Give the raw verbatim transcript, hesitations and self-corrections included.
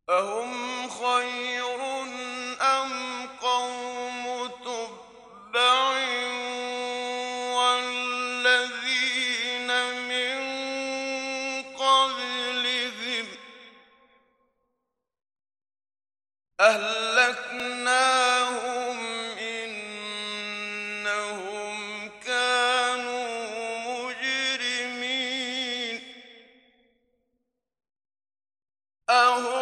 أهم خير أم قوم تبع والذين من قبلهم أهلكناهم إنهم كانوا مجرمين. أهم